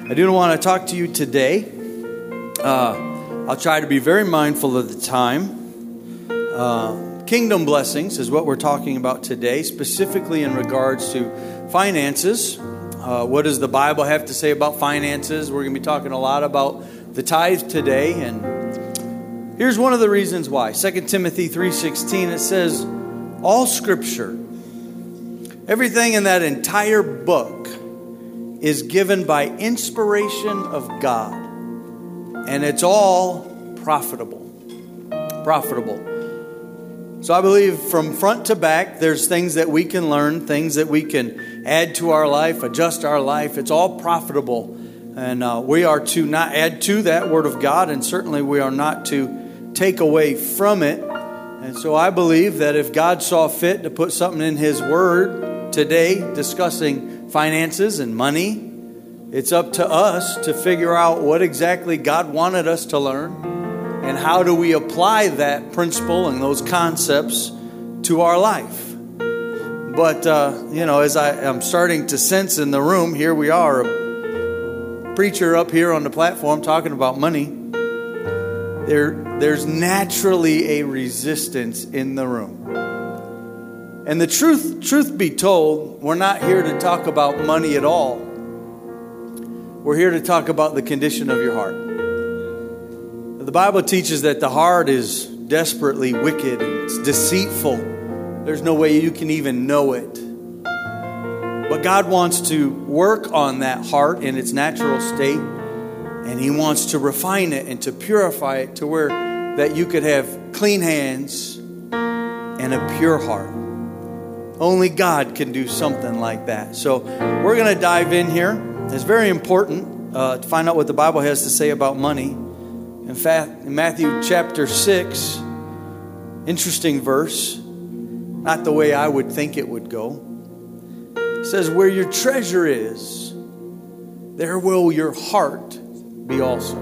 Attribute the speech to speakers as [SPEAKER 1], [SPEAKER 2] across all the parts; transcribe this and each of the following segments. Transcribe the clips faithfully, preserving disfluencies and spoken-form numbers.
[SPEAKER 1] I do want to talk to you today. Uh, I'll try to be very mindful of the time. Uh, kingdom blessings is what we're talking about today, specifically in regards to finances. Uh, what does the Bible have to say about finances? We're going to be talking a lot about the tithe today, and here's one of the reasons why. Second Timothy three sixteen, it says, all Scripture, everything in that entire book is given by inspiration of God. And it's all profitable. Profitable. So I believe from front to back, there's things that we can learn, things that we can add to our life, adjust our life. It's all profitable. And uh, we are to not add to that Word of God, and certainly we are not to take away from it. And so I believe that if God saw fit to put something in His Word today discussing finances and money, it's up to us to figure out what exactly God wanted us to learn and how do we apply that principle and those concepts to our life. But, uh, you know, as I am starting to sense in the room, here we are, a preacher up here on the platform talking about money. There, there's naturally a resistance in the room. And the truth, truth be told, we're not here to talk about money at all. We're here to talk about the condition of your heart. The Bible teaches that the heart is desperately wicked and it's deceitful. There's no way you can even know it. But God wants to work on that heart in its natural state, and He wants to refine it and to purify it to where that you could have clean hands and a pure heart. Only God can do something like that. So we're going to dive in here. It's very important uh, to find out what the Bible has to say about money. In fact, in Matthew chapter six, interesting verse, not the way I would think it would go. It says, where your treasure is, there will your heart be also.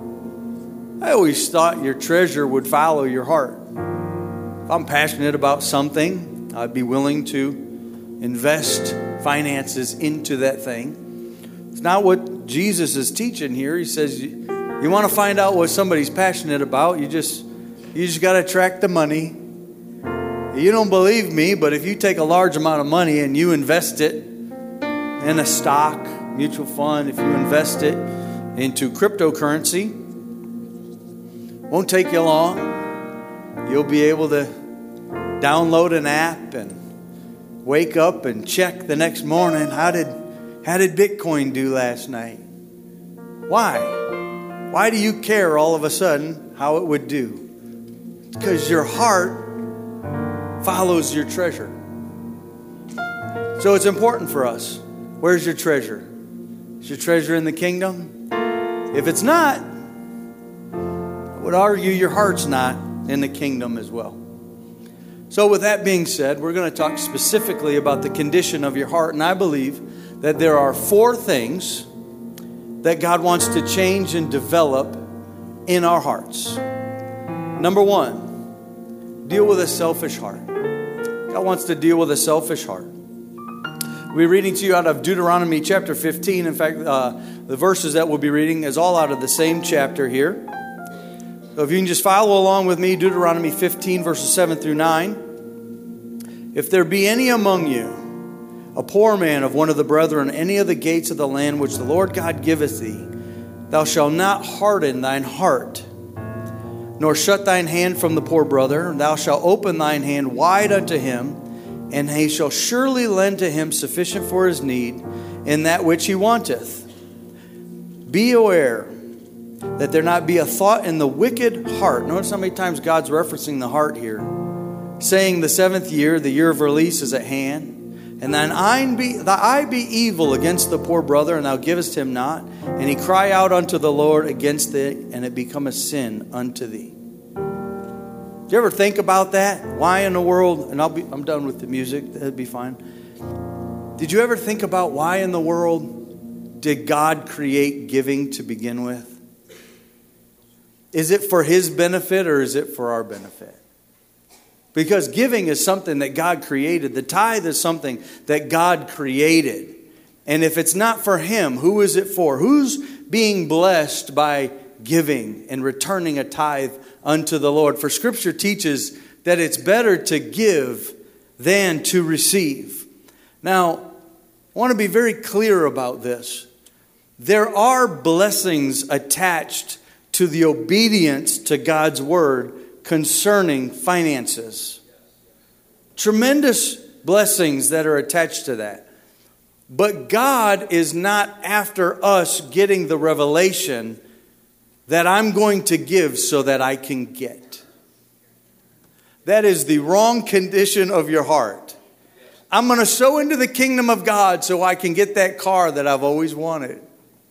[SPEAKER 1] I always thought your treasure would follow your heart. If I'm passionate about something, I'd be willing to invest finances into that thing. It's not what Jesus is teaching here. He says, you, you want to find out what somebody's passionate about, you just you just got to track the money. You don't believe me, but if you take a large amount of money and you invest it in a stock, mutual fund, if you invest it into cryptocurrency, won't take you long. You'll be able to download an app and wake up and check the next morning. How did how did Bitcoin do last night? Why? Why do you care all of a sudden how it would do? Because your heart follows your treasure. So it's important for us. Where's your treasure? Is your treasure in the kingdom? If it's not, I would argue your heart's not in the kingdom as well. So with that being said, we're going to talk specifically about the condition of your heart. And I believe that there are four things that God wants to change and develop in our hearts. Number one, deal with a selfish heart. God wants to deal with a selfish heart. We're reading to you out of Deuteronomy chapter fifteen. In fact, uh, the verses that we'll be reading is all out of the same chapter here. So if you can just follow along with me, Deuteronomy fifteen, verses seven through nine. If there be any among you, a poor man of one of the brethren, any of the gates of the land which the Lord God giveth thee, thou shalt not harden thine heart, nor shut thine hand from the poor brother. Thou shalt open thine hand wide unto him, and he shall surely lend to him sufficient for his need in that which he wanteth. Be aware that there not be a thought in the wicked heart. Notice how many times God's referencing the heart here. Saying the seventh year, the year of release is at hand. And thine eye be, thy eye be evil against the poor brother, and thou givest him not. And he cry out unto the Lord against thee, and it become a sin unto thee. Do you ever think about that? Why in the world, and I'll be, I'm done with the music, that'd be fine. Did you ever think about why in the world did God create giving to begin with? Is it for His benefit or is it for our benefit? Because giving is something that God created. The tithe is something that God created. And if it's not for him, who is it for? Who's being blessed by giving and returning a tithe unto the Lord? For Scripture teaches that it's better to give than to receive. Now, I want to be very clear about this. There are blessings attached to the obedience to God's word concerning finances. Tremendous blessings that are attached to that. But God is not after us getting the revelation that I'm going to give so that I can get. That is the wrong condition of your heart. I'm going to sow into the kingdom of God so I can get that car that I've always wanted.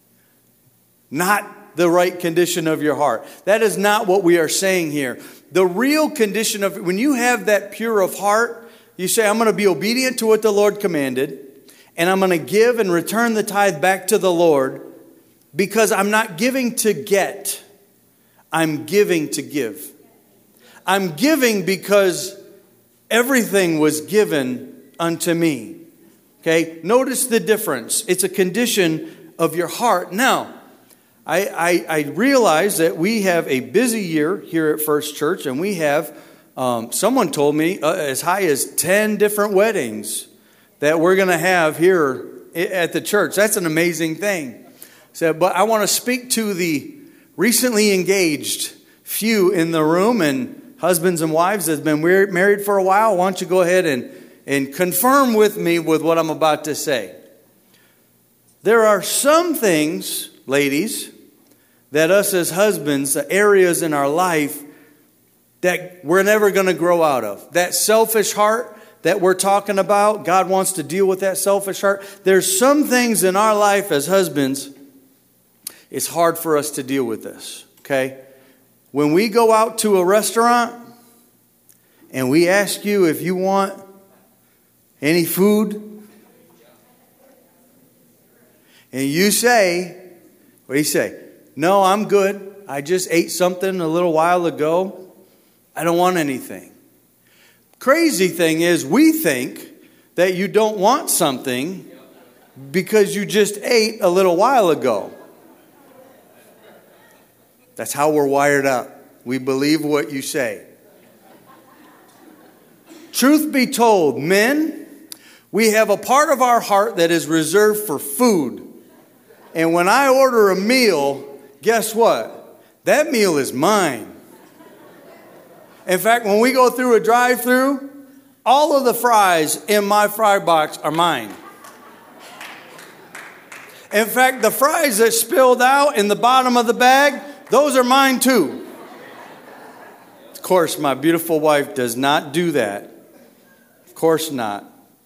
[SPEAKER 1] Not the right condition of your heart. That is not what we are saying here. The real condition of, when you have that pure of heart, you say, I'm going to be obedient to what the Lord commanded, and I'm going to give and return the tithe back to the Lord, because I'm not giving to get. I'm giving to give. I'm giving because everything was given unto me. Okay? Notice the difference. It's a condition of your heart. Now, I, I, I realize that we have a busy year here at First Church, and we have, um, someone told me, uh, as high as ten different weddings that we're going to have here at the church. That's an amazing thing. So, but I want to speak to the recently engaged few in the room, and husbands and wives that's been married for a while. Why don't you go ahead and, and confirm with me with what I'm about to say. There are some things, ladies, that us as husbands, the areas in our life that we're never going to grow out of. That selfish heart that we're talking about, God wants to deal with that selfish heart. There's some things in our life as husbands, it's hard for us to deal with this, okay? When we go out to a restaurant and we ask you if you want any food, and you say, what do you say? No, I'm good. I just ate something a little while ago. I don't want anything. Crazy thing is, we think that you don't want something because you just ate a little while ago. That's how we're wired up. We believe what you say. Truth be told, men, we have a part of our heart that is reserved for food. And when I order a meal, guess what? That meal is mine. In fact, when we go through a drive-thru, all of the fries in my fry box are mine. In fact, the fries that spilled out in the bottom of the bag, those are mine too. Of course, my beautiful wife does not do that. Of course not.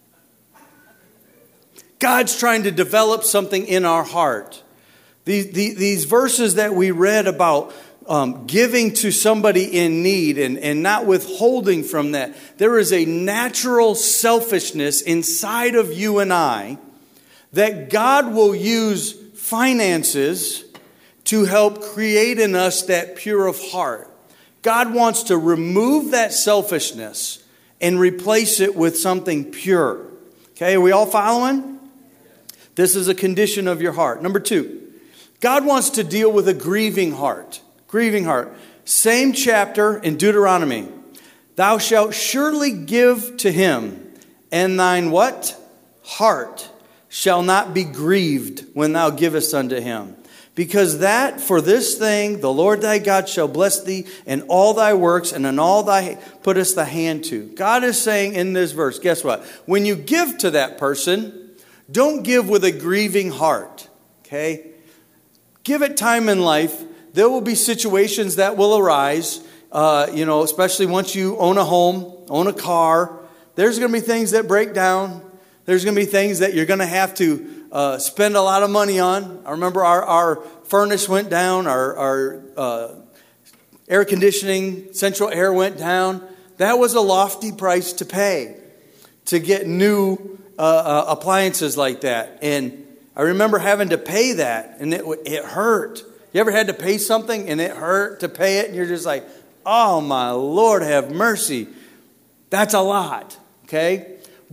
[SPEAKER 1] God's trying to develop something in our heart. These, these, these verses that we read about um, giving to somebody in need and, and not withholding from that, there is a natural selfishness inside of you and I that God will use finances to help create in us that pure of heart. God wants to remove that selfishness and replace it with something pure. Okay, are we all following? This is a condition of your heart. Number two, God wants to deal with a grieving heart. Grieving heart. Same chapter in Deuteronomy. Thou shalt surely give to him, and thine what? Heart shall not be grieved when thou givest unto him. Because that for this thing the Lord thy God shall bless thee in all thy works and in all thy puttest thy hand to. God is saying in this verse, guess what? When you give to that person, don't give with a grieving heart. Okay? Give it time in life. There will be situations that will arise, uh, you know, especially once you own a home, own a car. There's going to be things that break down. There's going to be things that you're going to have to uh, spend a lot of money on. I remember our, our furnace went down, our, our uh, air conditioning, central air went down. That was a lofty price to pay to get new uh, uh, appliances like that. And I remember having to pay that, and it it hurt. You ever had to pay something and it hurt to pay it, and you're just like, oh my Lord, have mercy. That's a lot, okay?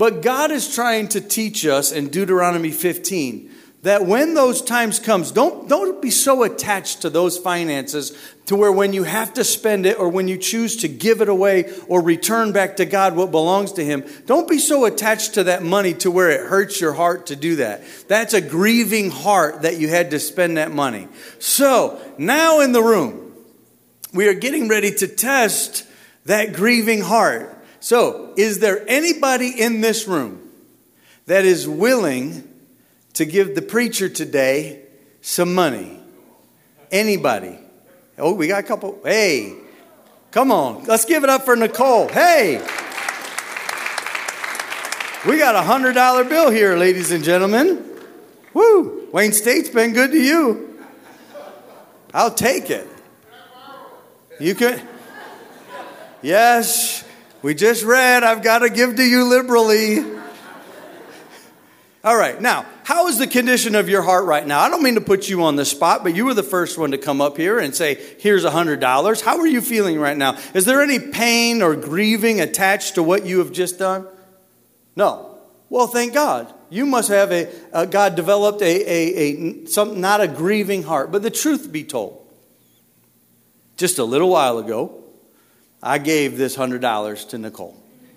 [SPEAKER 1] But God is trying to teach us in Deuteronomy fifteen that when those times comes, don't, don't be so attached to those finances to where when you have to spend it or when you choose to give it away or return back to God what belongs to Him, don't be so attached to that money to where it hurts your heart to do that. That's a grieving heart that you had to spend that money. So now in the room, we are getting ready to test that grieving heart. So is there anybody in this room that is willing to give the preacher today some money? Anybody? Oh, we got a couple. Hey, come on. Let's give it up for Nicole. Hey. We got a one hundred dollar bill here, ladies and gentlemen. Woo. Wayne State's been good to you. I'll take it. You can. Yes. We just read, I've got to give to you liberally. All right, now, how is the condition of your heart right now? I don't mean to put you on the spot, but you were the first one to come up here and say, here's one hundred dollars. How are you feeling right now? Is there any pain or grieving attached to what you have just done? No. Well, thank God. You must have a, a God developed a, a, a some, not a grieving heart. But the truth be told, just a little while ago, I gave this one hundred dollars to Nicole.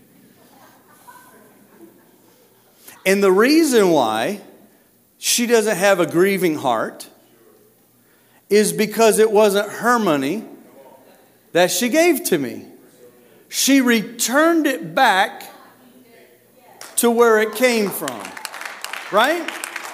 [SPEAKER 1] And the reason why she doesn't have a grieving heart is because it wasn't her money that she gave to me. She returned it back to where it came from. Right?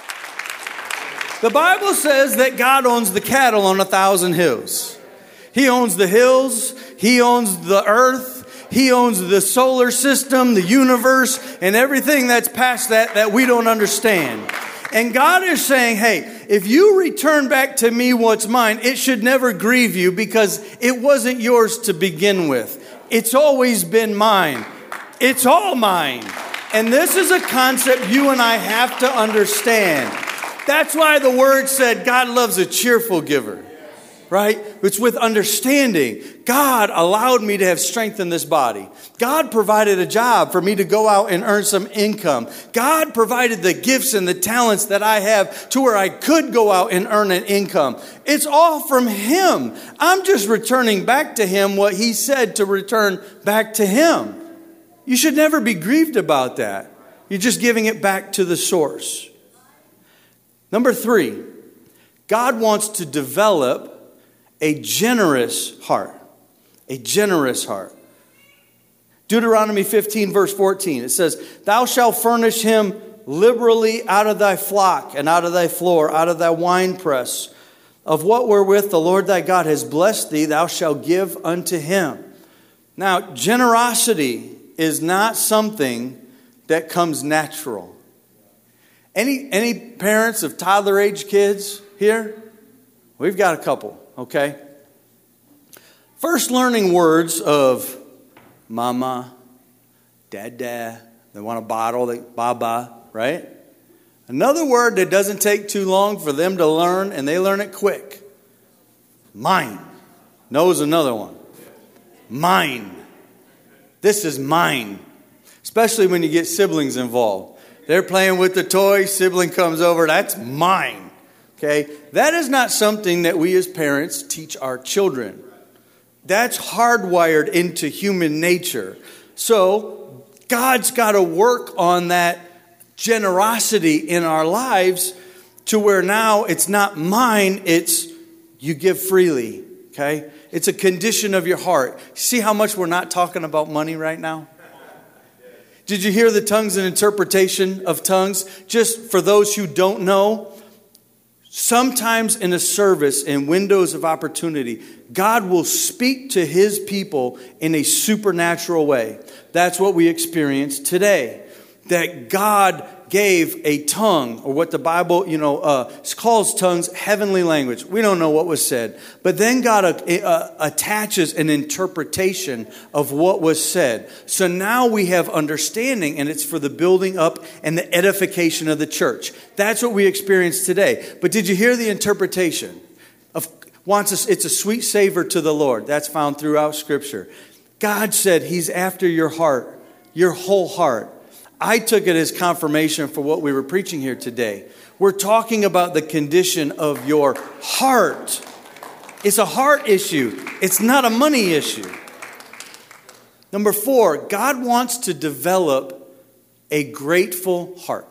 [SPEAKER 1] The Bible says that God owns the cattle on a thousand hills. He owns the hills. He owns the earth. He owns the solar system, the universe, and everything that's past that that we don't understand. And God is saying, hey, if you return back to me what's mine, it should never grieve you because it wasn't yours to begin with. It's always been mine. It's all mine. And this is a concept you and I have to understand. That's why the word said God loves a cheerful giver. Right? It's with understanding. God allowed me to have strength in this body. God provided a job for me to go out and earn some income. God provided the gifts and the talents that I have to where I could go out and earn an income. It's all from Him. I'm just returning back to Him what He said to return back to Him. You should never be grieved about that. You're just giving it back to the source. Number three, God wants to develop a generous heart. A generous heart. Deuteronomy fifteen verse fourteen. It says, thou shalt furnish him liberally out of thy flock and out of thy floor, out of thy winepress. Of what wherewith the Lord thy God has blessed thee, thou shalt give unto him. Now, generosity is not something that comes natural. Any, any parents of toddler age kids here? We've got a couple. Okay? First learning words of mama, dada, they want a bottle, they, baba, right? Another word that doesn't take too long for them to learn, and they learn it quick. Mine. Knows another one. Mine. This is mine. Especially when you get siblings involved. They're playing with the toy, sibling comes over, that's mine. Okay, that is not something that we as parents teach our children. That's hardwired into human nature. So God's got to work on that generosity in our lives to where now it's not mine, it's you give freely. Okay, it's a condition of your heart. See how much we're not talking about money right now? Did you hear the tongues and interpretation of tongues? Just for those who don't know, sometimes in a service, in windows of opportunity, God will speak to His people in a supernatural way. That's what we experience today. That God gave a tongue, or what the Bible, you know, uh, calls tongues, heavenly language. We don't know what was said. But then God uh, uh, attaches an interpretation of what was said. So now we have understanding, and it's for the building up and the edification of the church. That's what we experience today. But did you hear the interpretation of wants us? It's a sweet savor to the Lord. That's found throughout Scripture. God said He's after your heart, your whole heart. I took it as confirmation for what we were preaching here today. We're talking about the condition of your heart. It's a heart issue. It's not a money issue. Number four, God wants to develop a grateful heart.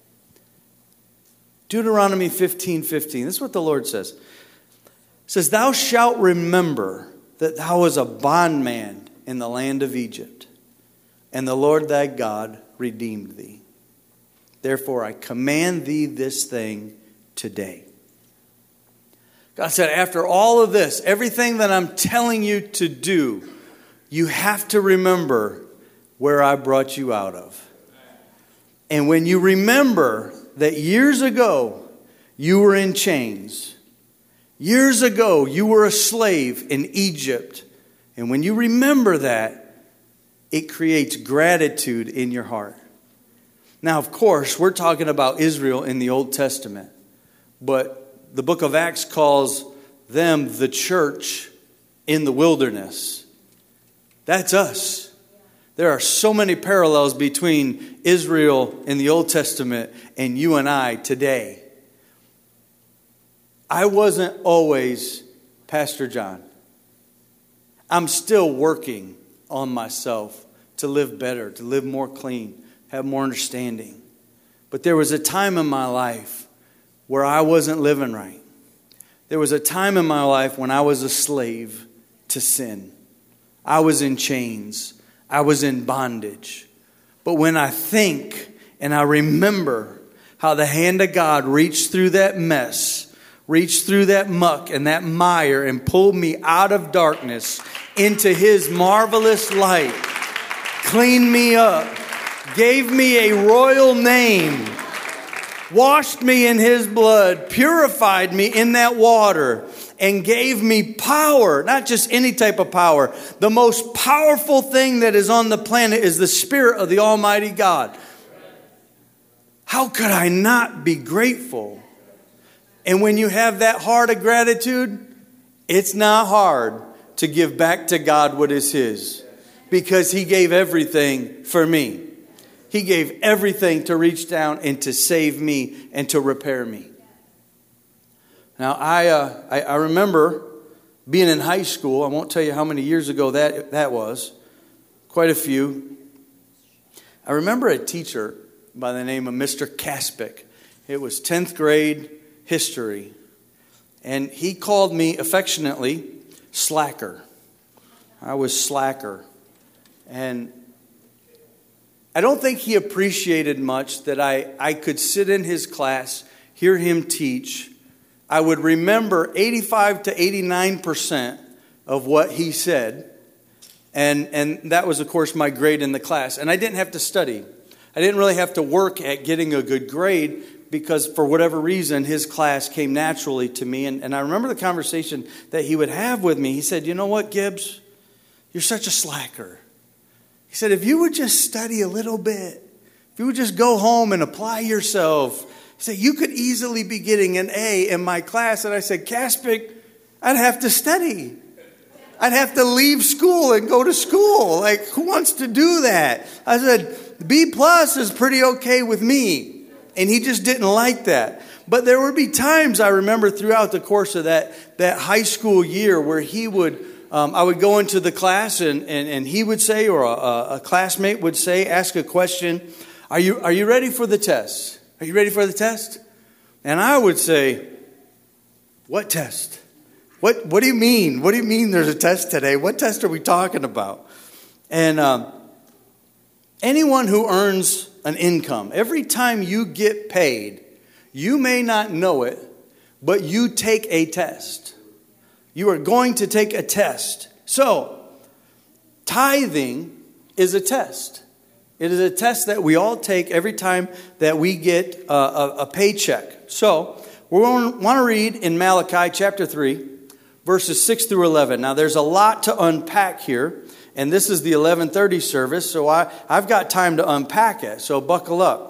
[SPEAKER 1] Deuteronomy fifteen fifteen. This is what the Lord says. It says, thou shalt remember that thou was a bondman in the land of Egypt, and the Lord thy God redeemed thee. Therefore I command thee this thing today. God said, after all of this, everything that I'm telling you to do, you have to remember where I brought you out of. And when you remember that years ago you were in chains, years ago you were a slave in Egypt, and when you remember that, it creates gratitude in your heart. Now, of course, we're talking about Israel in the Old Testament, but the book of Acts calls them the church in the wilderness. That's us. There are so many parallels between Israel in the Old Testament and you and I today. I wasn't always Pastor John. I'm still working on myself to live better, to live more clean, have more understanding. But there was a time in my life where I wasn't living right. There was a time in my life when I was a slave to sin. I was in chains. I was in bondage. But when I think and I remember how the hand of God reached through that mess, reached through that muck and that mire and pulled me out of darkness into His marvelous light, cleaned me up, gave me a royal name, washed me in His blood, purified me in that water, and gave me power, not just any type of power. The most powerful thing that is on the planet is the Spirit of the Almighty God. How could I not be grateful? And when you have that heart of gratitude, it's not hard to give back to God what is His, because He gave everything for me. He gave everything to reach down and to save me and to repair me. Now, I, uh, I I remember being in high school. I won't tell you how many years ago that, that was. Quite a few. I remember a teacher by the name of Mister Kaspic. It was tenth grade history. And he called me affectionately Slacker. I was Slacker. And I don't think he appreciated much that I, I could sit in his class, hear him teach. I would remember eighty-five to eighty-nine percent of what he said. And, and that was, of course, my grade in the class. And I didn't have to study. I didn't really have to work at getting a good grade because for whatever reason, his class came naturally to me. And, and I remember the conversation that he would have with me. He said, you know what, Gibbs? You're such a slacker. He said, if you would just study a little bit, if you would just go home and apply yourself, he said, you could easily be getting an A in my class. And I said, Kaspic, I'd have to study. I'd have to leave school and go to school. Like, who wants to do that? I said, B plus is pretty okay with me. And he just didn't like that. But there would be times I remember throughout the course of that, that high school year where he would, um, I would go into the class and, and, and he would say, or a, a classmate would say, ask a question, are you, are you ready for the test? Are you ready for the test? And I would say, what test? What What do you mean? What do you mean there's a test today? What test are we talking about? And um, anyone who earns an income, every time you get paid, you may not know it, but you take a test. You are going to take a test. So, tithing is a test. It is a test that we all take every time that we get a, a, a paycheck. So, we want to read in Malachi chapter three, verses six through eleven. Now, there's a lot to unpack here, and this is the eleven thirty service, so I, I've got time to unpack it, so buckle up.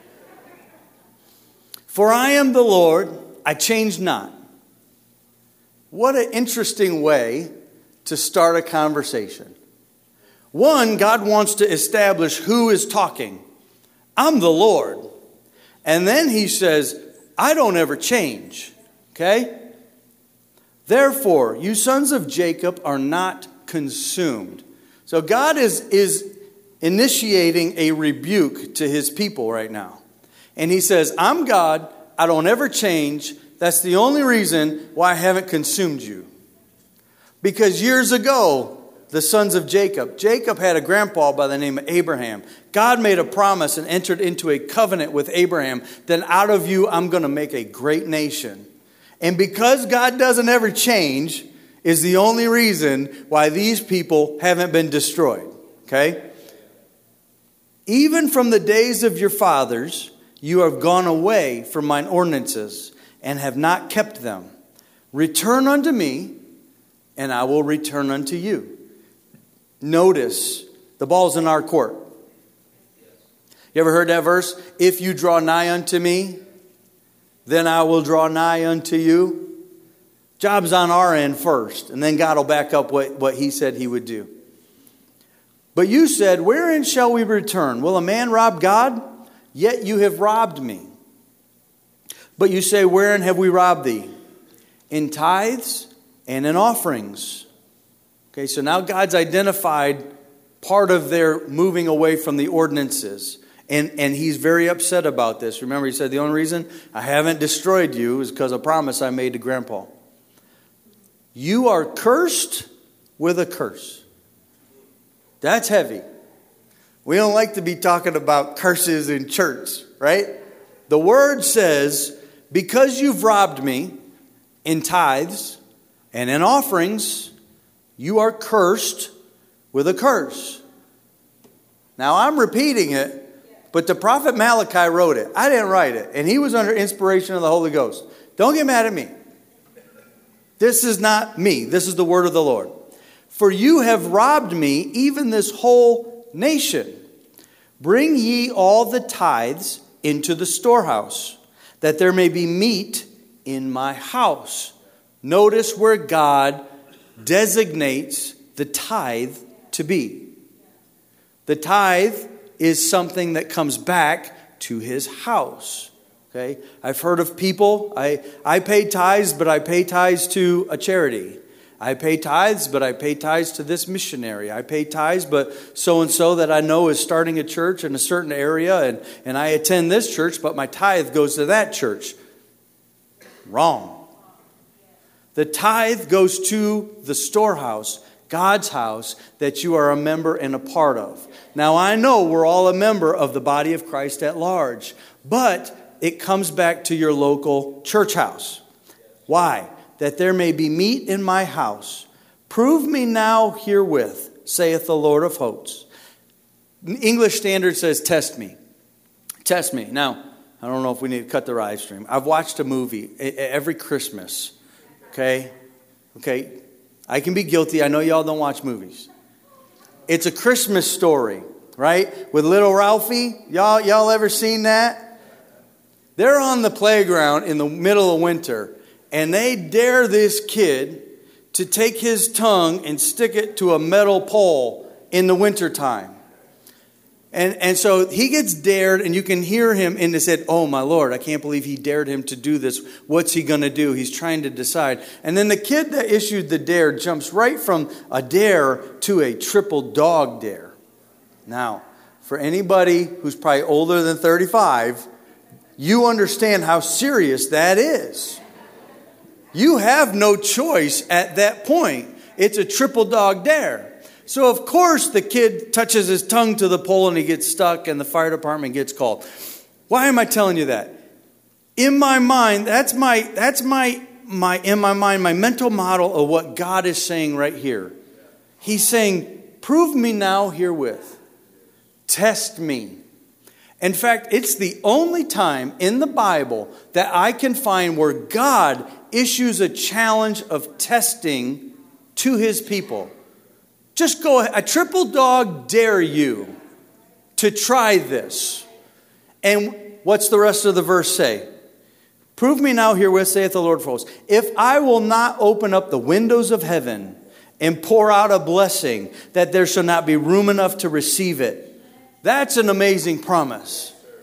[SPEAKER 1] For I am the Lord, I change not. What an interesting way to start a conversation. One, God wants to establish who is talking. I'm the Lord. And then he says, I don't ever change. Okay? Therefore, you sons of Jacob are not consumed. So God is, is initiating a rebuke to his people right now. And he says, I'm God. I don't ever change. That's the only reason why I haven't consumed you. Because years ago, the sons of Jacob, Jacob had a grandpa by the name of Abraham. God made a promise and entered into a covenant with Abraham. Then out of you, I'm going to make a great nation. And because God doesn't ever change is the only reason why these people haven't been destroyed. Okay? Even from the days of your fathers, you have gone away from mine ordinances and have not kept them. Return unto me, and I will return unto you. Notice, the ball's in our court. You ever heard that verse? If you draw nigh unto me, then I will draw nigh unto you. Job's on our end first, and then God will back up what, what he said he would do. But you said, wherein shall we return? Will a man rob God? Yet you have robbed me. But you say, wherein have we robbed thee? In tithes and in offerings. Okay, so now God's identified part of their moving away from the ordinances. And, and he's very upset about this. Remember, he said, the only reason I haven't destroyed you is because of a promise I made to Grandpa. You are cursed with a curse. That's heavy. We don't like to be talking about curses in church, right? The word says, because you've robbed me in tithes and in offerings, you are cursed with a curse. Now, I'm repeating it, but the prophet Malachi wrote it. I didn't write it, and he was under inspiration of the Holy Ghost. Don't get mad at me. This is not me. This is the word of the Lord. For you have robbed me, even this whole nation. Bring ye all the tithes into the storehouse, that there may be meat in my house. Notice where God designates the tithe to be. The tithe is something that comes back to his house. Okay? I've heard of people, I, I pay tithes, but I pay tithes to a charity. I pay tithes, but I pay tithes to this missionary. I pay tithes, but so-and-so that I know is starting a church in a certain area, and, and I attend this church, but my tithe goes to that church. Wrong. The tithe goes to the storehouse, God's house, that you are a member and a part of. Now, I know we're all a member of the body of Christ at large, but it comes back to your local church house. Why? That there may be meat in my house. Prove me now herewith, saith the Lord of hosts. English Standard says, test me. Test me. Now, I don't know if we need to cut the live stream. I've watched a movie every Christmas. Okay? Okay? I can be guilty. I know y'all don't watch movies. It's a Christmas story, right? With little Ralphie. Y'all, y'all ever seen that? They're on the playground in the middle of winter, and they dare this kid to take his tongue and stick it to a metal pole in the wintertime. And, and so he gets dared, and you can hear him in his head, oh, my Lord, I can't believe he dared him to do this. What's he going to do? He's trying to decide. And then the kid that issued the dare jumps right from a dare to a triple dog dare. Now, for anybody who's probably older than thirty-five, you understand how serious that is. You have no choice at that point. It's a triple dog dare. So, of course, the kid touches his tongue to the pole and he gets stuck and the fire department gets called. Why am I telling you that? In my mind, that's my, that's my, my, in my mind, my mental model of what God is saying right here. He's saying, prove me now herewith. Test me. In fact, it's the only time in the Bible that I can find where God issues a challenge of testing to his people. Just go ahead. A triple dog dare you to try this. And what's the rest of the verse say? Prove me now herewith, saith the Lord of hosts, if I will not open up the windows of heaven and pour out a blessing, that there shall not be room enough to receive it. That's an amazing promise.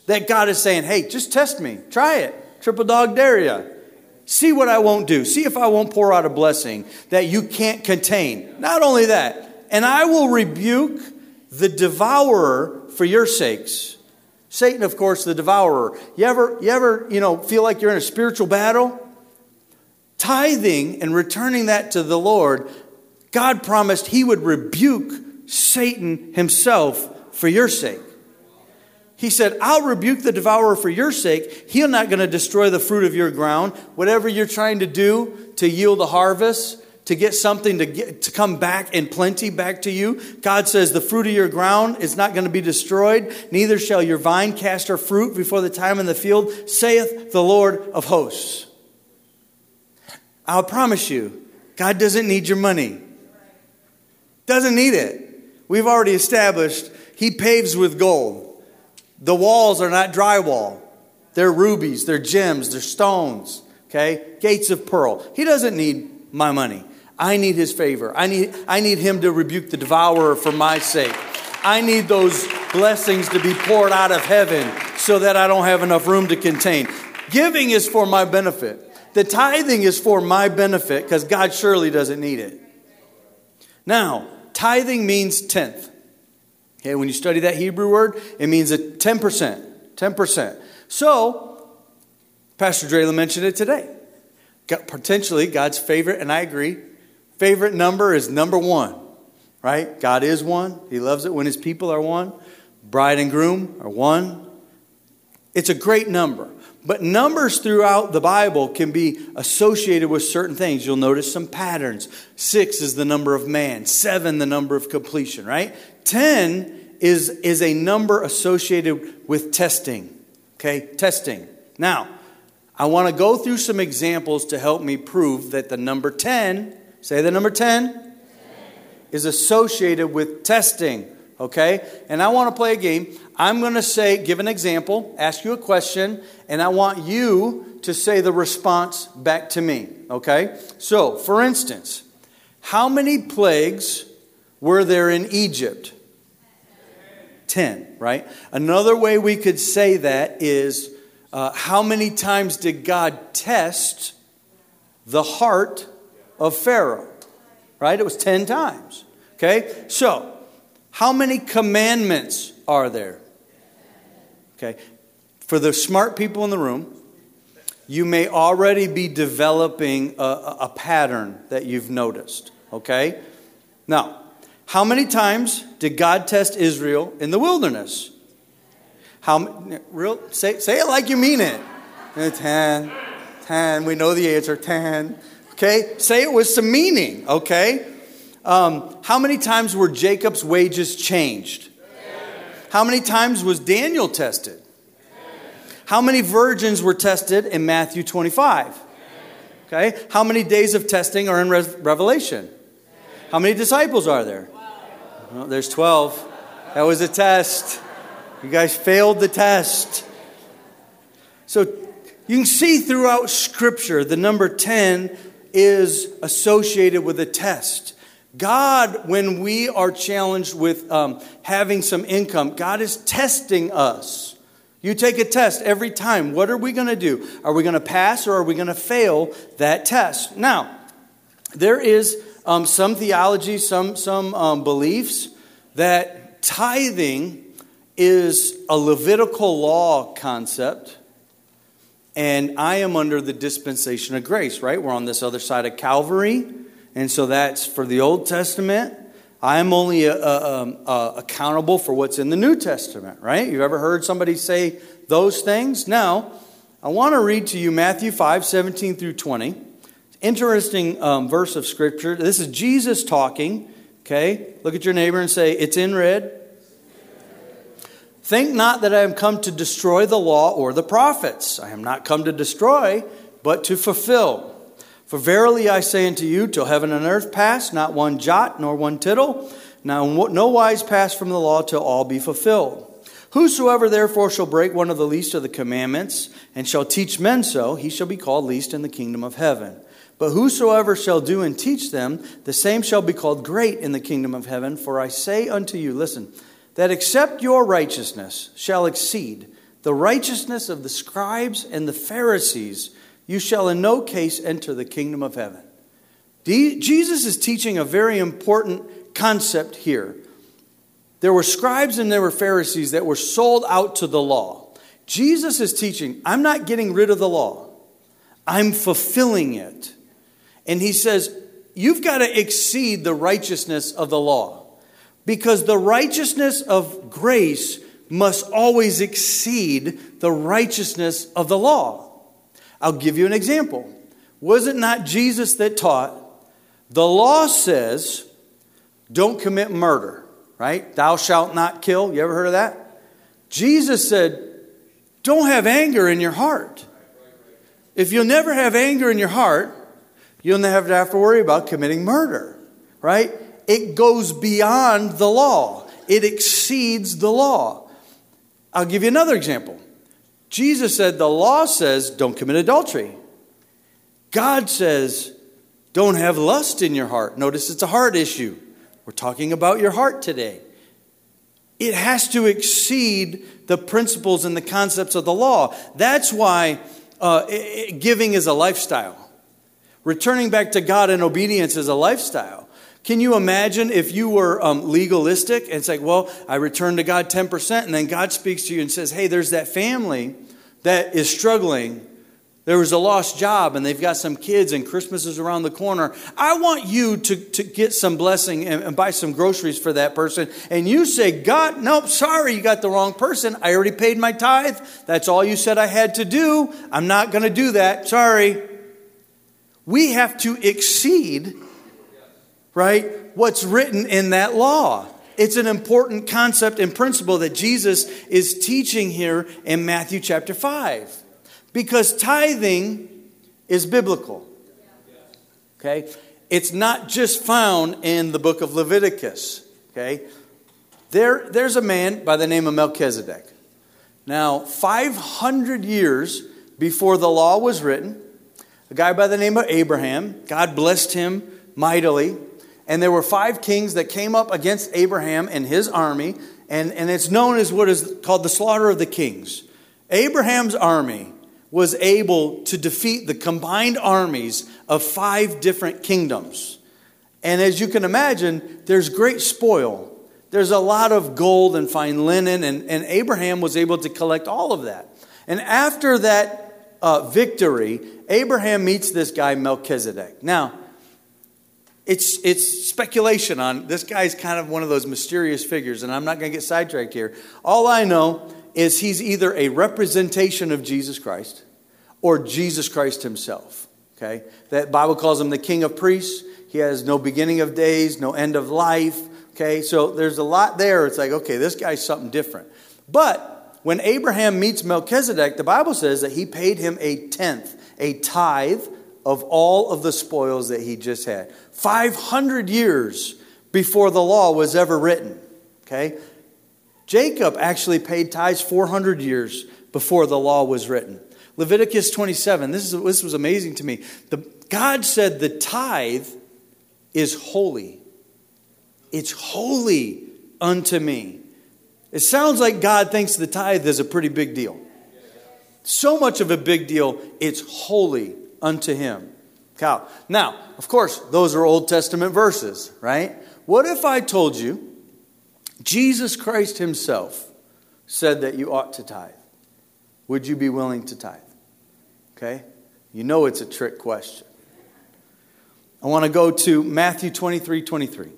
[SPEAKER 1] that God is saying, hey, just test me. Try it. Triple dog dare ya. See what I won't do. See if I won't pour out a blessing that you can't contain. Not only that, and I will rebuke the devourer for your sakes. Satan, of course, the devourer. You ever, you ever, you know, feel like you're in a spiritual battle? Tithing and returning that to the Lord, God promised He would rebuke Satan himself for your sake. He said, I'll rebuke the devourer for your sake. He's not going to destroy the fruit of your ground. Whatever you're trying to do to yield a harvest, to get something to get, to come back in plenty back to you. God says the fruit of your ground is not going to be destroyed. Neither shall your vine cast her fruit before the time in the field, saith the Lord of hosts. I'll promise you, God doesn't need your money. Doesn't need it. We've already established He paves with gold. The walls are not drywall. They're rubies, they're gems, they're stones. Okay? Gates of pearl. He doesn't need my money. I need His favor. I need, I need Him to rebuke the devourer for my sake. I need those blessings to be poured out of heaven so that I don't have enough room to contain. Giving is for my benefit. The tithing is for my benefit because God surely doesn't need it. Now, tithing means tenth. Okay, when you study that Hebrew word, it means a ten percent. ten percent. So, Pastor Drayla mentioned it today. Potentially, God's favorite, and I agree, favorite number is number one. Right? God is one. He loves it when His people are one. Bride and groom are one. It's a great number. But numbers throughout the Bible can be associated with certain things. You'll notice some patterns. Six is the number of man. Seven, the number of completion, right? Ten is, is a number associated with testing. Okay, testing. Now, I want to go through some examples to help me prove that the number ten, say the number ten, ten. Is associated with testing. Okay? And I want to play a game. I'm going to say, give an example, ask you a question, and I want you to say the response back to me. Okay? So, for instance, how many plagues were there in Egypt? Ten, right? Another way we could say that is, uh, how many times did God test the heart of Pharaoh? Right? It was ten times. Okay? So, how many commandments are there? Okay. For the smart people in the room, you may already be developing a, a pattern that you've noticed. Okay? Now, how many times did God test Israel in the wilderness? How real? Say, say it like you mean it. Ten. Ten. We know the answer. Ten. Okay? Say it with some meaning. Okay? Um, how many times were Jacob's wages changed? How many times was Daniel tested? How many virgins were tested in Matthew twenty-five? Okay. How many days of testing are in Re- Revelation? How many disciples are there? Well, there's twelve. That was a test. You guys failed the test. So you can see throughout Scripture the number ten is associated with a test. God, when we are challenged with um, having some income, God is testing us. You take a test every time. What are we going to do? Are we going to pass or are we going to fail that test? Now, there is um, some theology, some, some um, beliefs that tithing is a Levitical law concept. And I am under the dispensation of grace, right? We're on this other side of Calvary. And so that's for the Old Testament. I am only uh, uh, uh, accountable for what's in the New Testament, right? You've ever heard somebody say those things? Now, I want to read to you Matthew five, seventeen through twenty. Interesting um, verse of Scripture. This is Jesus talking. Okay? Look at your neighbor and say, it's in red. Think not that I am come to destroy the law or the prophets. I am not come to destroy, but to fulfill. For verily I say unto you, till heaven and earth pass, not one jot nor one tittle, now no wise pass from the law till all be fulfilled. Whosoever therefore shall break one of the least of the commandments, and shall teach men so, he shall be called least in the kingdom of heaven. But whosoever shall do and teach them, the same shall be called great in the kingdom of heaven. For I say unto you, listen, that except your righteousness shall exceed the righteousness of the scribes and the Pharisees, you shall in no case enter the kingdom of heaven. Jesus is teaching a very important concept here. There were scribes and there were Pharisees that were sold out to the law. Jesus is teaching, I'm not getting rid of the law. I'm fulfilling it. And he says, you've got to exceed the righteousness of the law. Because the righteousness of grace must always exceed the righteousness of the law. I'll give you an example. Was it not Jesus that taught, the law says, don't commit murder, right? Thou shalt not kill. You ever heard of that? Jesus said, don't have anger in your heart. If you'll never have anger in your heart, you'll never have to worry about committing murder, right? It goes beyond the law. It exceeds the law. I'll give you another example. Jesus said the law says don't commit adultery. God says don't have lust in your heart. Notice it's a heart issue. We're talking about your heart today. It has to exceed the principles and the concepts of the law. That's why uh, giving is a lifestyle. Returning back to God in obedience is a lifestyle. Can you imagine if you were um, legalistic and it's like, well, I return to God ten percent and then God speaks to you and says, hey, there's that family that is struggling. There was a lost job and they've got some kids and Christmas is around the corner. I want you to, to get some blessing and, and buy some groceries for that person. And you say, God, nope, sorry, you got the wrong person. I already paid my tithe. That's all you said I had to do. I'm not going to do that. Sorry. We have to exceed, right, what's written in that law. It's an important concept and principle that Jesus is teaching here in Matthew chapter five. Because tithing is biblical. Okay? It's not just found in the book of Leviticus. Okay? There, there's a man by the name of Melchizedek. Now, five hundred years before the law was written, a guy by the name of Abraham, God blessed him mightily. And there were five kings that came up against Abraham and his army. And, and it's known as what is called the slaughter of the kings. Abraham's army was able to defeat the combined armies of five different kingdoms. And as you can imagine, there's great spoil. There's a lot of gold and fine linen. And, and Abraham was able to collect all of that. And after that uh, victory, Abraham meets this guy Melchizedek. Now, It's it's speculation on this guy's kind of one of those mysterious figures, and I'm not going to get sidetracked here. All I know is he's either a representation of Jesus Christ or Jesus Christ himself. Okay, that Bible calls him the King of Priests. He has no beginning of days, no end of life. Okay, so there's a lot there. It's like, okay, this guy's something different. But when Abraham meets Melchizedek, the Bible says that he paid him a tenth, a tithe of all of the spoils that he just had. five hundred years before the law was ever written. Okay? Jacob actually paid tithes four hundred years before the law was written. Leviticus twenty-seven, this, is, this was amazing to me. The, God said the tithe is holy. It's holy unto me. It sounds like God thinks the tithe is a pretty big deal. So much of a big deal, it's holy unto him. Now, of course, those are Old Testament verses, right? What if I told you Jesus Christ himself said that you ought to tithe? Would you be willing to tithe? Okay? You know it's a trick question. I want to go to Matthew twenty-three twenty-three.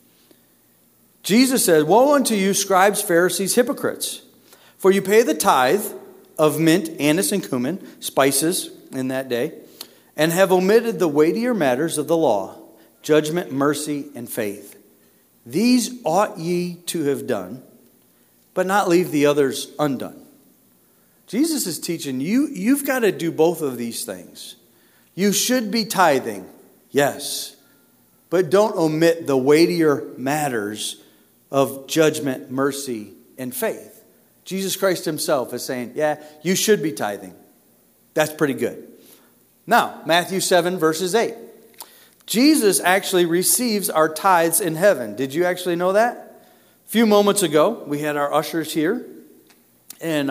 [SPEAKER 1] Jesus said, woe unto you, scribes, Pharisees, hypocrites, for you pay the tithe of mint, anise, and cumin, spices in that day, and have omitted the weightier matters of the law, judgment, mercy, and faith. These ought ye to have done, but not leave the others undone. Jesus is teaching you, you've got to do both of these things. You should be tithing, yes, but don't omit the weightier matters of judgment, mercy, and faith. Jesus Christ himself is saying, yeah, you should be tithing. That's pretty good. Now, Matthew seven, verses eight. Jesus actually receives our tithes in heaven. Did you actually know that? A few moments ago, we had our ushers here. And um,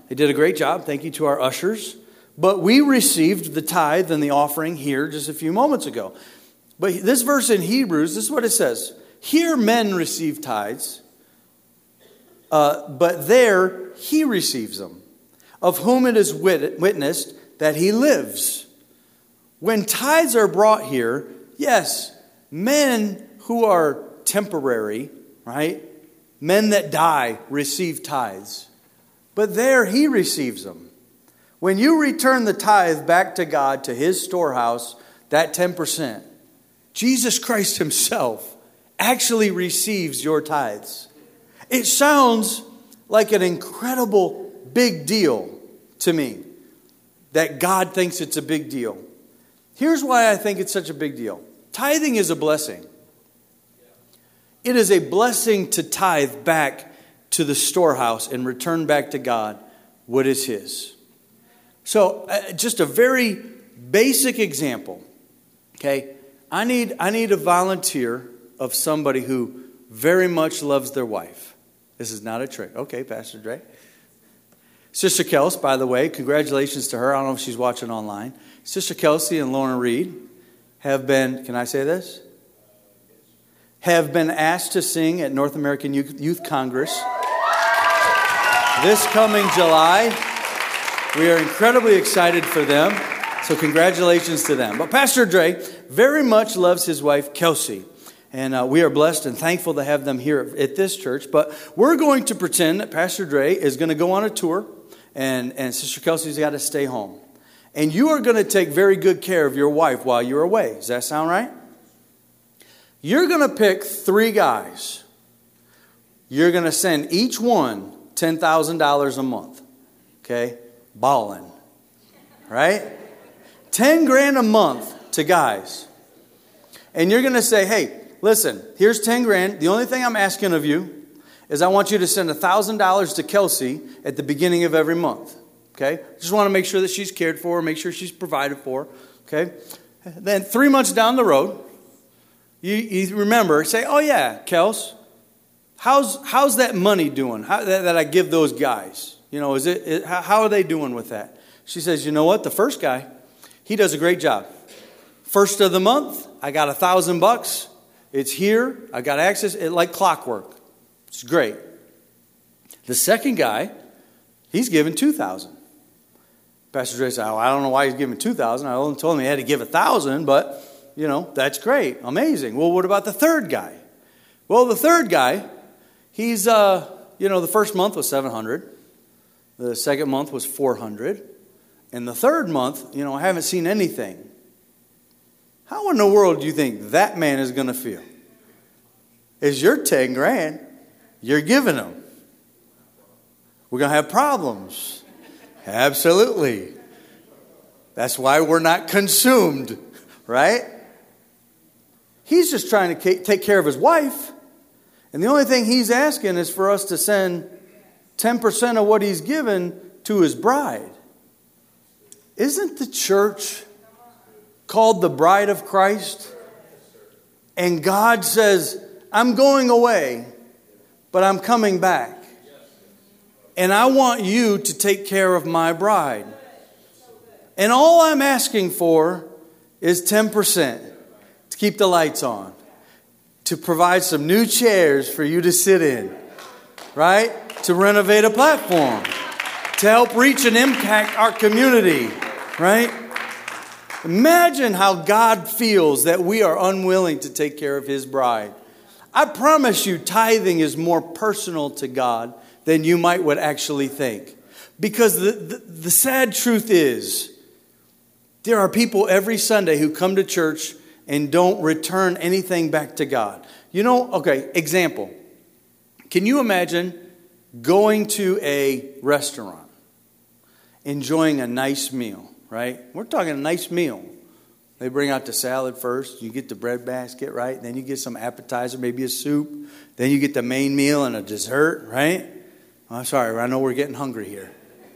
[SPEAKER 1] they did a great job. Thank you to our ushers. But we received the tithe and the offering here just a few moments ago. But this verse in Hebrews, this is what it says. Here men receive tithes, uh, but there he receives them, of whom it is wit- witnessed that he lives. When tithes are brought here, yes, men who are temporary, right? Men that die receive tithes. But there he receives them. When you return the tithe back to God, to his storehouse, that ten percent, Jesus Christ himself actually receives your tithes. It sounds like an incredible big deal to me that God thinks it's a big deal. Here's why I think it's such a big deal. Tithing is a blessing. It is a blessing to tithe back to the storehouse and return back to God what is his. So uh, just a very basic example. Okay, I need I need a volunteer of somebody who very much loves their wife. This is not a trick. Okay, Pastor Dre. Sister Kelsey, by the way, congratulations to her. I don't know if she's watching online. Sister Kelsey and Lauren Reed have been, can I say this? Have been asked to sing at North American Youth, Youth Congress this coming July. We are incredibly excited for them. So congratulations to them. But Pastor Dre very much loves his wife, Kelsey. And uh, we are blessed and thankful to have them here at this church. But we're going to pretend that Pastor Dre is going to go on a tour. And, and Sister Kelsey's got to stay home. And you are going to take very good care of your wife while you're away. Does that sound right? You're going to pick three guys. You're going to send each one ten thousand dollars a month. Okay? Ballin'. Right? ten grand a month to guys. And you're going to say, hey, listen, here's ten grand. The only thing I'm asking of you is I want you to send one thousand dollars to Kelsey at the beginning of every month. Okay? Just want to make sure that she's cared for, make sure she's provided for. Okay? Then three months down the road, you, you remember, say, oh yeah, Kels, how's how's that money doing how, that, that I give those guys? You know, is it, it how, how are they doing with that? She says, you know what? The first guy, he does a great job. First of the month, I got a thousand bucks. It's here. I got access. It like clockwork. It's great. The second guy, he's given two thousand. Pastor Dre said, oh, I don't know why he's giving two thousand. I only told him he had to give a thousand, but you know that's great, amazing. Well, what about the third guy? Well, the third guy, he's uh, you know, the first month was seven hundred. The second month was four hundred. And the third month, you know, I haven't seen anything. How in the world do you think that man is going to feel? Is your ten grand, you're giving him. We're going to have problems. Absolutely. That's why we're not consumed, right? He's just trying to take care of his wife. And the only thing he's asking is for us to send ten percent of what he's given to his bride. Isn't the church called the bride of Christ? And God says, I'm going away, but I'm coming back. And I want you to take care of my bride. And all I'm asking for is ten percent to keep the lights on, to provide some new chairs for you to sit in, right? To renovate a platform, to help reach and impact our community, right? Imagine how God feels that we are unwilling to take care of his bride. I promise you, tithing is more personal to God than you might would actually think. Because the, the, the sad truth is, there are people every Sunday who come to church and don't return anything back to God. You know, okay, example. Can you imagine going to a restaurant, enjoying a nice meal, right? We're talking a nice meal. They bring out the salad first. You get the bread basket, right? Then you get some appetizer, maybe a soup. Then you get the main meal and a dessert, right? Oh, I'm sorry, I know we're getting hungry here.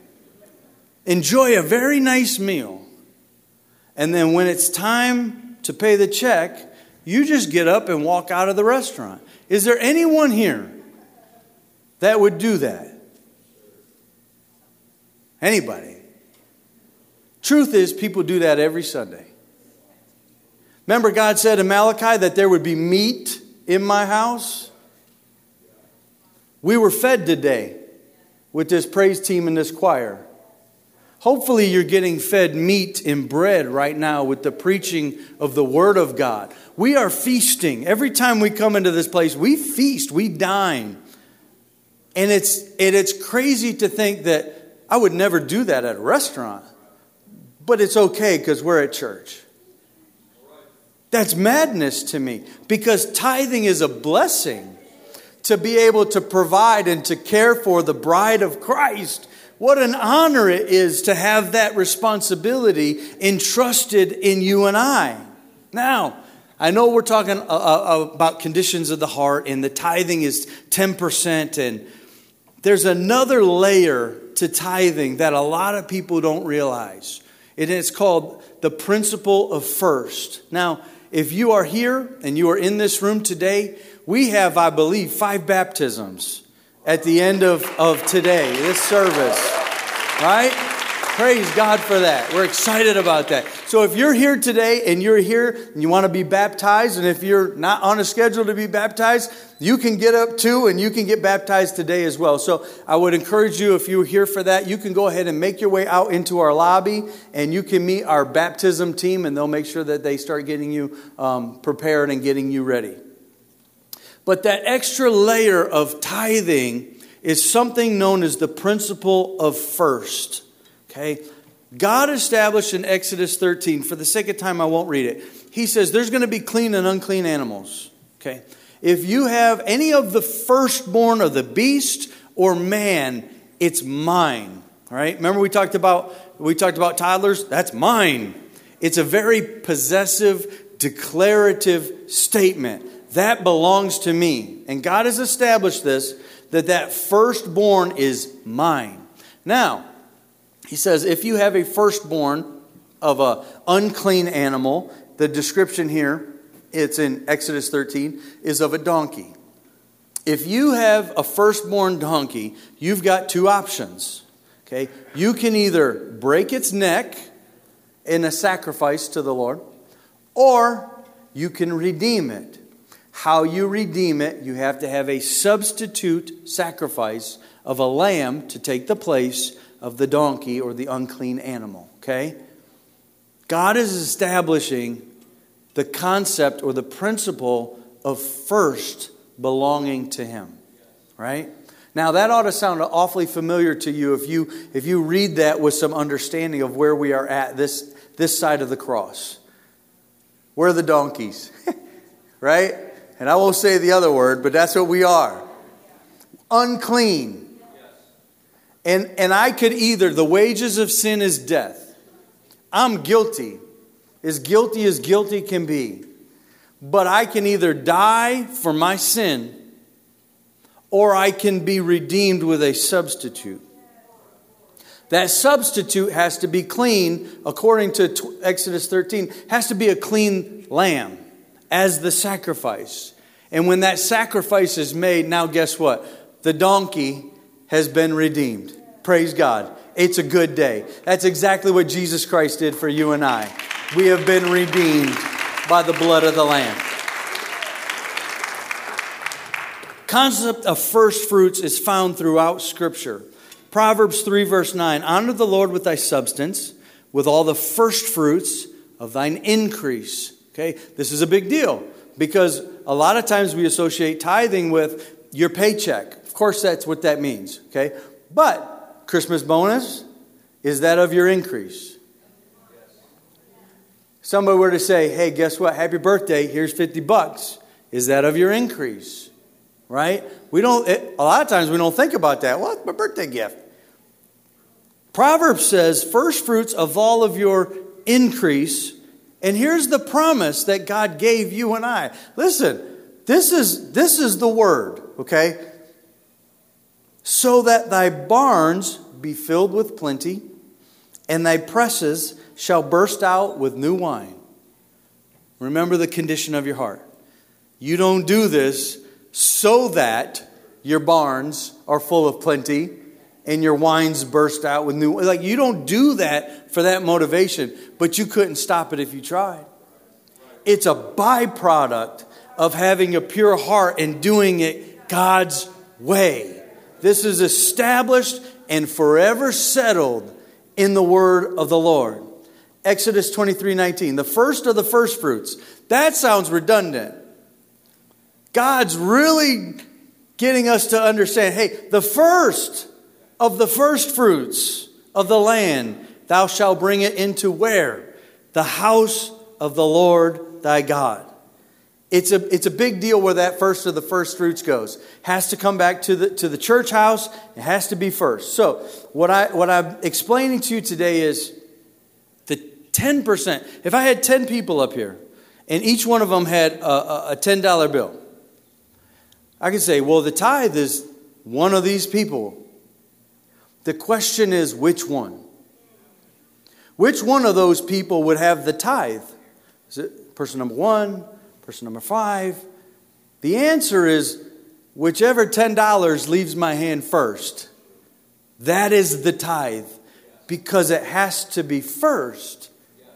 [SPEAKER 1] Enjoy a very nice meal. And then when it's time to pay the check, you just get up and walk out of the restaurant. Is there anyone here that would do that? Anybody. Truth is, people do that every Sunday. Remember, God said in Malachi that there would be meat in my house? We were fed today with this praise team and this choir. Hopefully you're getting fed meat and bread right now with the preaching of the Word of God. We are feasting. Every time we come into this place, we feast, we dine. And it's, and it's crazy to think that I would never do that at a restaurant. But it's okay because we're at church. That's madness to me, because tithing is a blessing to be able to provide and to care for the bride of Christ. What an honor it is to have that responsibility entrusted in you and I. Now, I know we're talking uh, uh, about conditions of the heart, and the tithing is ten percent, and there's another layer to tithing that a lot of people don't realize. And it's called the principle of first. Now, if you are here and you are in this room today, we have, I believe, five baptisms at the end of, of today, this service. Right? Praise God for that. We're excited about that. So if you're here today and you're here and you want to be baptized, and if you're not on a schedule to be baptized, you can get up too and you can get baptized today as well. So I would encourage you, if you're here for that, you can go ahead and make your way out into our lobby and you can meet our baptism team, and they'll make sure that they start getting you um, prepared and getting you ready. But that extra layer of tithing is something known as the principle of first. Okay? God established in Exodus thirteen, for the sake of time I won't read it. He says there's going to be clean and unclean animals. Okay? If you have any of the firstborn of the beast or man, it's mine. All right? Remember we talked about we talked about toddlers? That's mine. It's a very possessive, declarative statement. That belongs to me. And God has established this, that that firstborn is mine. Now, he says, if you have a firstborn of an unclean animal, the description here, it's in Exodus thirteen, is of a donkey. If you have a firstborn donkey, you've got two options. Okay, you can either break its neck in a sacrifice to the Lord, or you can redeem it. How you redeem it, you have to have a substitute sacrifice of a lamb to take the place of the donkey or the unclean animal. Okay? God is establishing the concept or the principle of first belonging to Him. Right? Now that ought to sound awfully familiar to you if you if you read that with some understanding of where we are at this, this side of the cross. We're the donkeys. Right? And I won't say the other word, but that's what we are. Unclean. And, and I could either, the wages of sin is death. I'm guilty. As guilty as guilty can be. But I can either die for my sin, or I can be redeemed with a substitute. That substitute has to be clean, according to Exodus thirteen, has to be a clean lamb as the sacrifice. And when that sacrifice is made, now guess what? The donkey has been redeemed. Praise God. It's a good day. That's exactly what Jesus Christ did for you and I. We have been redeemed by the blood of the Lamb. Concept of first fruits is found throughout Scripture. Proverbs three verse nine, honor the Lord with thy substance, with all the first fruits of thine increase. Okay, this is a big deal because a lot of times we associate tithing with your paycheck. Of course, that's what that means. Okay, but Christmas bonus, is that of your increase? Somebody were to say, hey, guess what? Happy birthday. Here's fifty bucks. Is that of your increase? Right? We don't, it, a lot of times we don't think about that. Well, it's my birthday gift. Proverbs says, first fruits of all of your increase. And here's the promise that God gave you and I. Listen, this is, this is the word, okay? So that thy barns be filled with plenty, and thy presses shall burst out with new wine. Remember the condition of your heart. You don't do this so that your barns are full of plenty and your wines burst out with new. Like, you don't do that for that motivation, but you couldn't stop it if you tried. It's a byproduct of having a pure heart and doing it God's way. This is established and forever settled in the word of the Lord. Exodus twenty-three nineteen, the first of the first fruits. That sounds redundant. God's really getting us to understand, hey, the first of the first fruits of the land, thou shalt bring it into where? The house of the Lord thy God. It's a, it's a big deal where that first of the first fruits goes. Has to come back to the, to the church house. It has to be first. So what, I, what I'm explaining to you today is the ten percent. If I had ten people up here and each one of them had a, a, a ten dollar bill, I could say, well, the tithe is one of these people. The question is, which one? Which one of those people would have the tithe? Is it person number one? Person number five? The answer is, whichever ten dollars leaves my hand first. That is the tithe. Because it has to be first.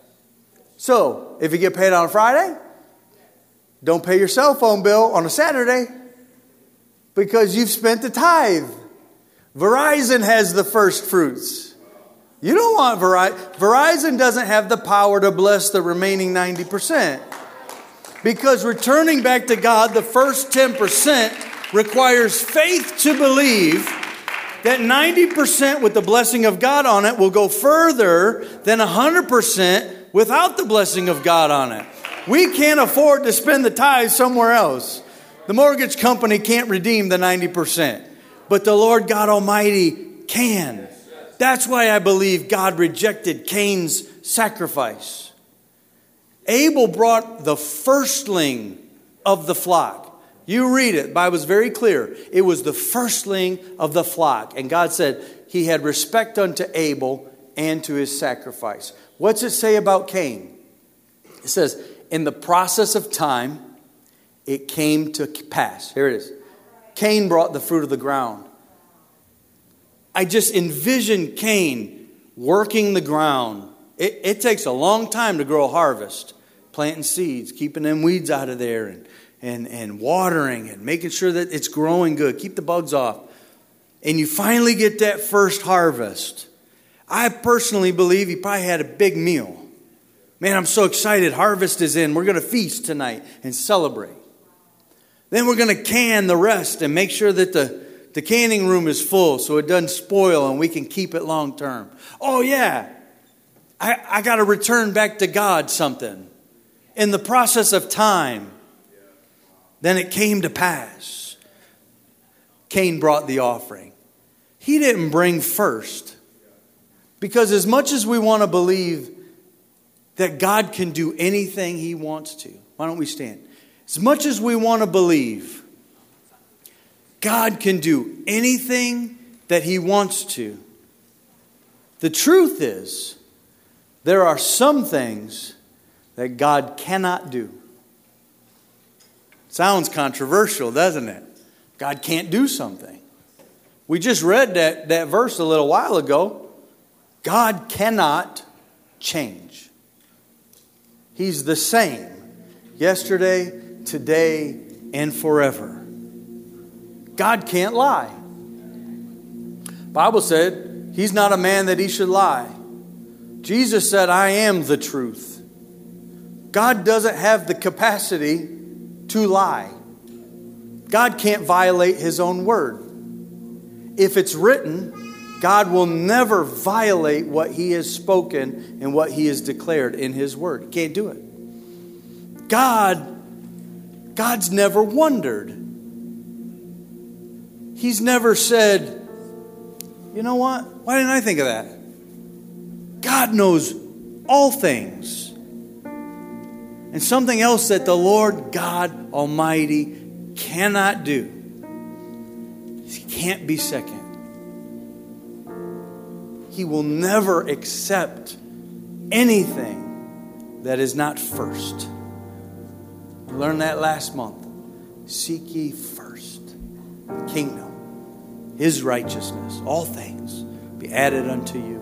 [SPEAKER 1] So, if you get paid on a Friday, don't pay your cell phone bill on a Saturday. Because you've spent the tithe. Verizon has the first fruits. You don't want Verizon. Verizon doesn't have the power to bless the remaining ninety percent. Because returning back to God, the first ten percent requires faith to believe that ninety percent with the blessing of God on it will go further than one hundred percent without the blessing of God on it. We can't afford to spend the tithe somewhere else. The mortgage company can't redeem the ninety percent. But the Lord God Almighty can. That's why I believe God rejected Cain's sacrifice. Abel brought the firstling of the flock. You read it. The Bible is very clear. It was the firstling of the flock. And God said he had respect unto Abel and to his sacrifice. What's it say about Cain? It says, in the process of time, it came to pass. Here it is. Cain brought the fruit of the ground. I just envision Cain working the ground. It, it takes a long time to grow a harvest. Planting seeds, keeping them weeds out of there, and, and, and watering and making sure that it's growing good. Keep the bugs off. And you finally get that first harvest. I personally believe he probably had a big meal. Man, I'm so excited. Harvest is in. We're going to feast tonight and celebrate. Then we're going to can the rest and make sure that the, the canning room is full so it doesn't spoil and we can keep it long term. Oh yeah, I, I got to return back to God something. In the process of time, then it came to pass. Cain brought the offering. He didn't bring first. Because as much as we want to believe that God can do anything he wants to, why don't we stand? As much as we want to believe God can do anything that he wants to, the truth is there are some things that God cannot do. Sounds controversial, doesn't it? God can't do something. We just read that, that verse a little while ago. God cannot change. He's the same yesterday, today, and forever. God can't lie. The Bible said he's not a man that he should lie. Jesus said, I am the truth. God doesn't have the capacity to lie. God can't violate his own word. If it's written, God will never violate what he has spoken and what he has declared in his word. He can't do it. God, God's never wondered. He's never said, you know what? Why didn't I think of that? God knows all things. And something else that the Lord God Almighty cannot do. He can't be second. He will never accept anything that is not first. We learned that last month. Seek ye first the kingdom His righteousness, all things be added unto you.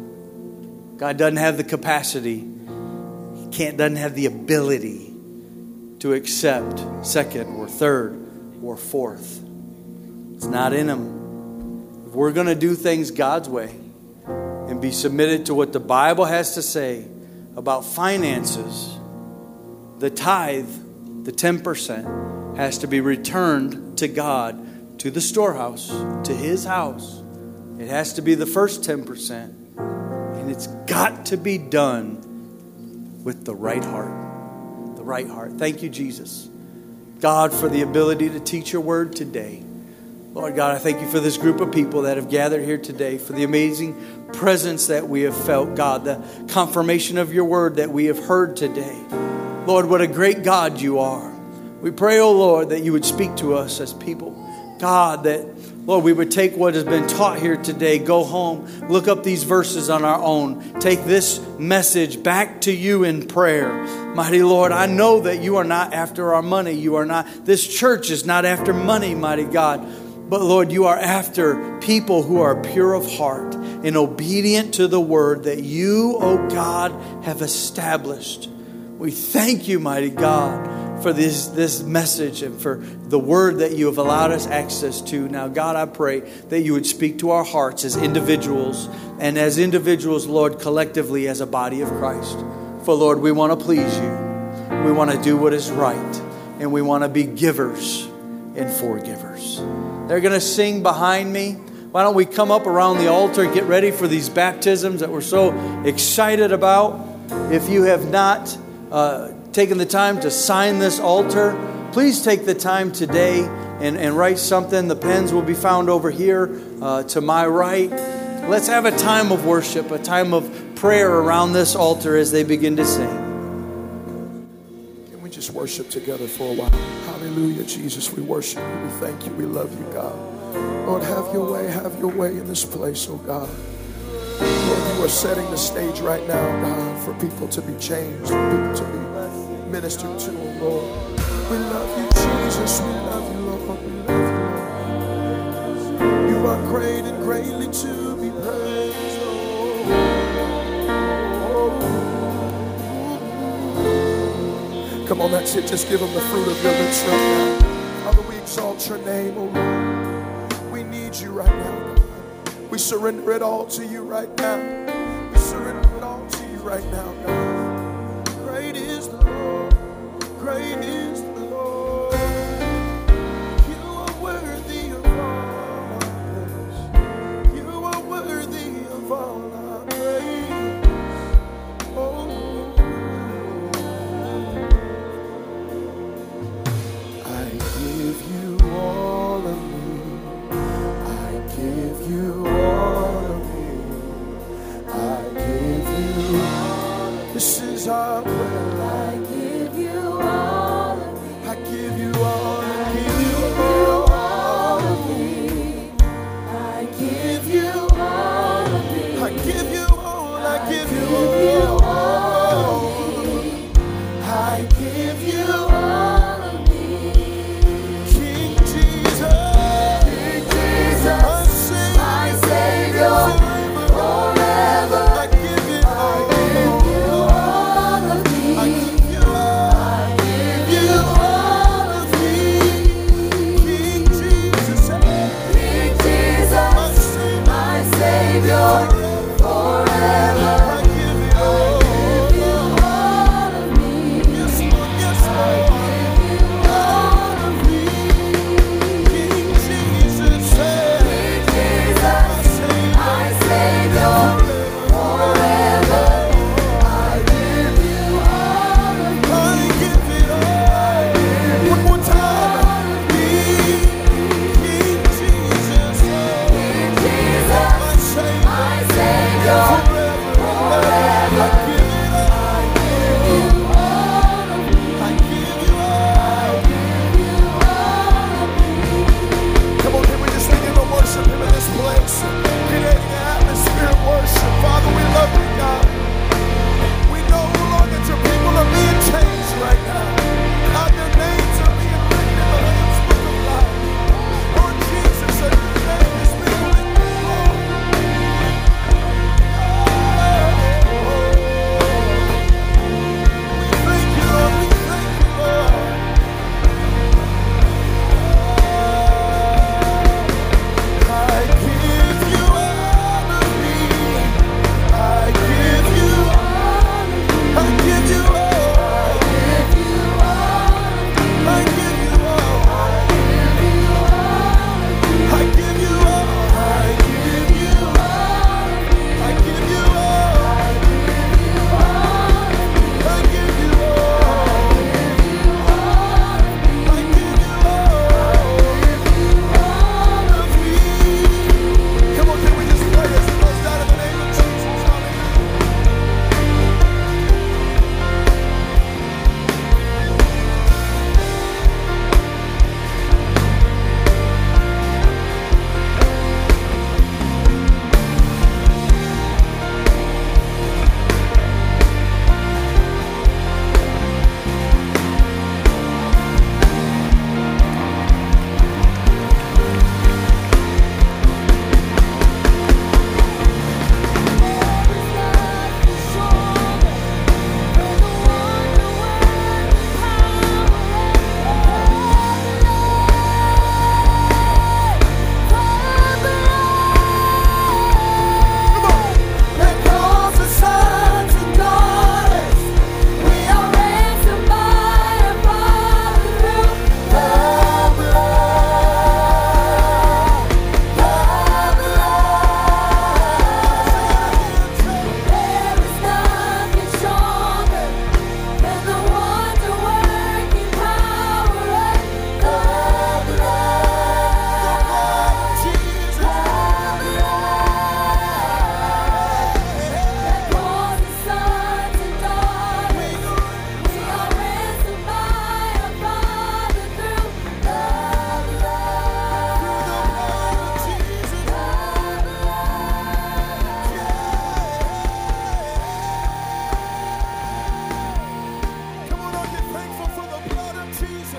[SPEAKER 1] God doesn't have the capacity, He can't, doesn't have the ability to accept second or third or fourth. It's not in Him. If we're going to do things God's way and be submitted to what the Bible has to say about finances, the tithe, the ten percent, has to be returned to God, to the storehouse, to His house. It has to be the first ten percent. And it's got to be done with the right heart. The right heart. Thank you, Jesus. God, for the ability to teach your word today. Lord God, I thank you for this group of people that have gathered here today, for the amazing presence that we have felt, God, the confirmation of your word that we have heard today. Lord, what a great God you are. We pray, oh Lord, that you would speak to us as people. God, that, Lord, we would take what has been taught here today, go home, look up these verses on our own, take this message back to you in prayer. Mighty Lord, I know that you are not after our money. You are not, this church is not after money, mighty God. But Lord, you are after people who are pure of heart and obedient to the word that you, oh God, have established. We thank you, mighty God, for this, this message and for the word that you have allowed us access to. Now, God, I pray that you would speak to our hearts as individuals and as individuals, Lord, collectively as a body of Christ. For, Lord, we want to please you. We want to do what is right. And we want to be givers and forgivers. They're going to sing behind me. Why don't we come up around the altar and get ready for these baptisms that we're so excited about. If you have not uh, taken the time to sign this altar, please take the time today and, and write something. The pens will be found over here uh, to my right. Let's have a time of worship, a time of prayer around this altar as they begin to sing.
[SPEAKER 2] Can we just worship together for a while? Hallelujah, Jesus, we worship you, we thank you, we love you, God. Lord, have your way, have your way in this place, oh God. Lord, you are setting the stage right now, God, for people to be changed, for people to be ministered to, oh Lord. We love you, Jesus, we love you, Lord, we love you, Lord. You are great and greatly to be praised, oh. Come on, that's it. Just give them the fruit of your lips right now. Father, we exalt your name, oh Lord. We need you right now, God. We surrender it all to you right now. We surrender it all to you right now, God. Great is the Lord. Great is the Lord. You are worthy of all our praise. You are worthy of all our praise. Oh, I give you all of me. I give you all of me. I give you all of me. This is our prayer. I give you all of me. I give you all. I give you all of me. I give you all of me. I give you all. I give you all of me. I give you all of me. King Jesus, King Jesus, my Savior, forever. I give you all. I give you all. I give you all of me. King Jesus, King Jesus, my Savior, forever. I give you all of me. Yes, Lord, yes, Lord.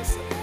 [SPEAKER 2] Jesus.